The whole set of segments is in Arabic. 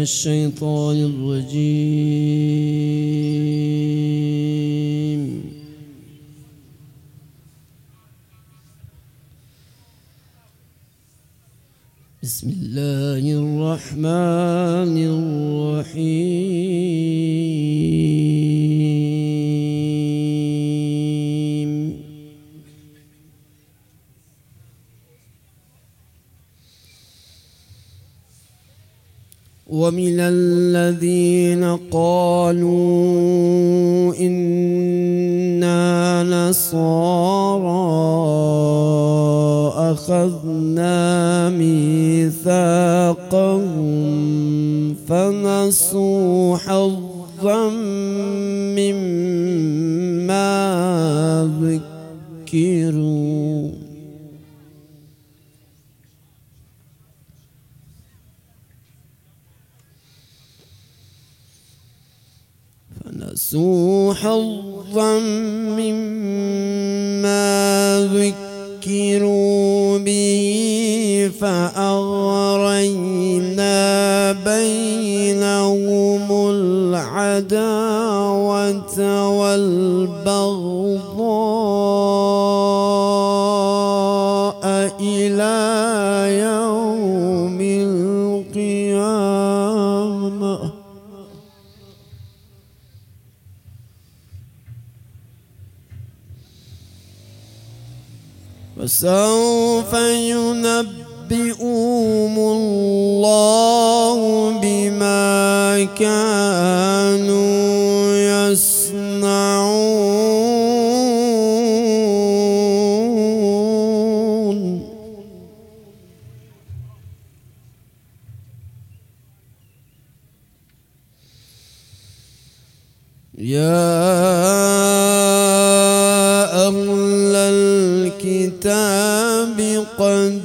الشيطان الرجيم. بسم الله الرحمن الرحيم. ومن الذين قالوا إنا نصارى أخذنا ميثاقهم فنسوا حظا مما ذكروا به فأغرينا بينهم العداوة والبغضاء إلى يوم القيامة. فسوف ينبئهم الله بما كانوا يصنعون. يا أهل الكتاب قد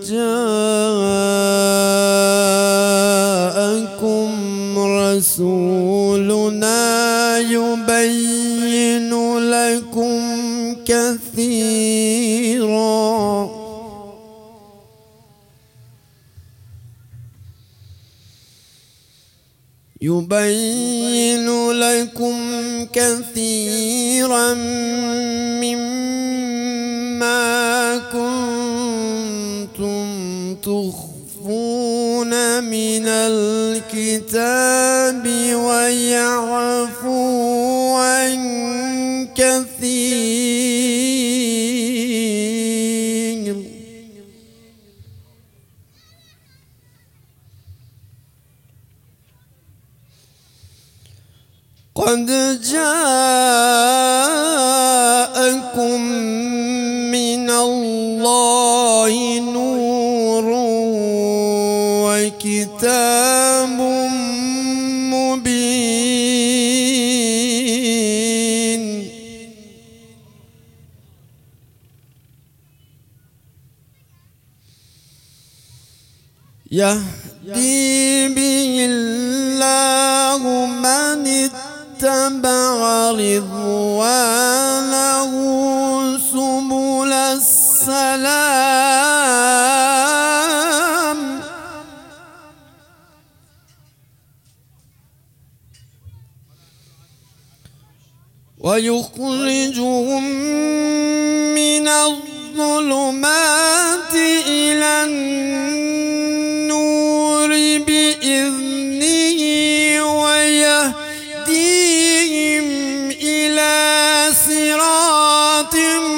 جاءكم رسولنا يبين لكم كثيرا مما كنتم تخفون من الكتاب ويعفو عن كثير. قد جاءكم من الله نور وكتاب مبين. يهدي به الله من اتبع رضوانه سبل السلام ويخرجهم من الظلمات إلى النور بإذنه ويهديهم إلى صراط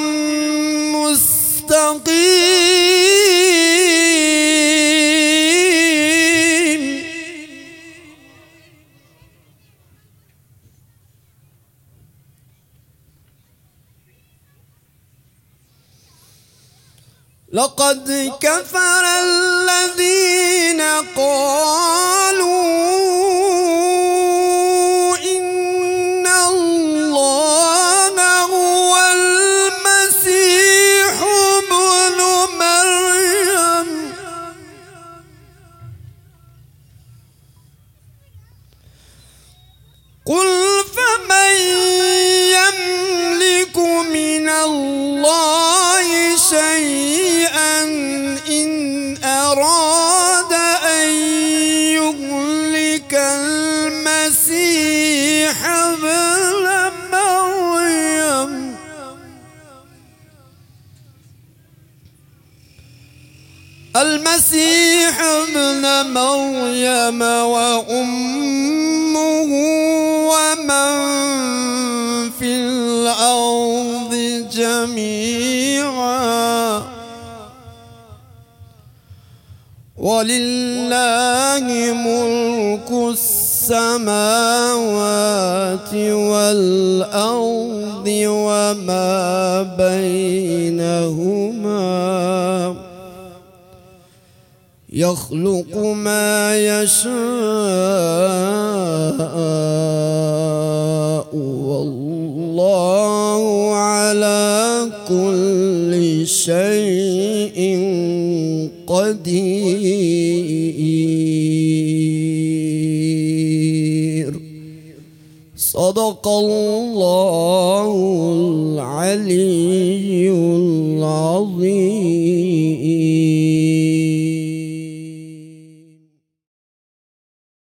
مستقيم. لقد كفر الذين قالوا إن الله هو المسيح ابن مريم قل فمن يملك من الله شيئا إن أراد أن المسيح ابن مريم وأمه ومن في الأرض جميعا ولله ملك السماوات والأرض وما بينهما يخلق ما يشاء والله على كل شيء قدير. صدق الله العلي العظيم.